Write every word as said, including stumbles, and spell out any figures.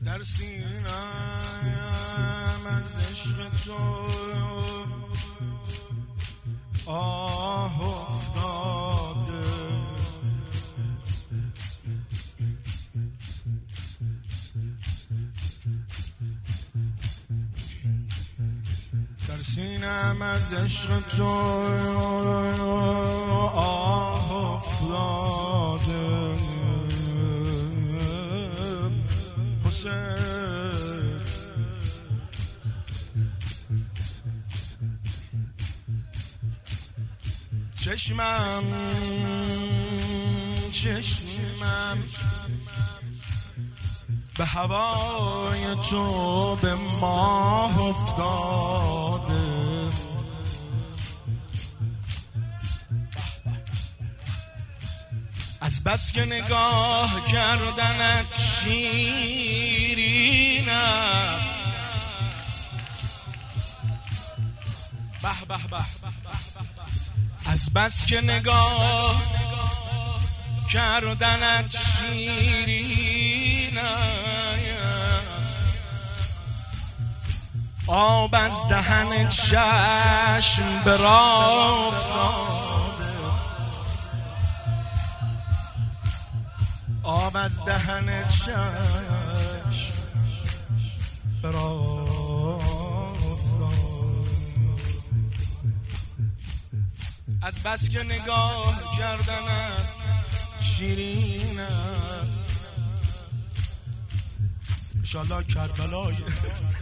در سینم از عشق تو آه افتاده، در سینم از عشق تو آه افتاده. چشمم چشمم به هوای تو به ماه افتاده، از بس که نگاه کردنت شیرین است. به به به از بس که نگاه کردنت شیرین است، آب از دهن چشم به راه افتاده، آب از دهن چشم به راه از بس که نگاه کردنت شیرین است. انشالله کربلای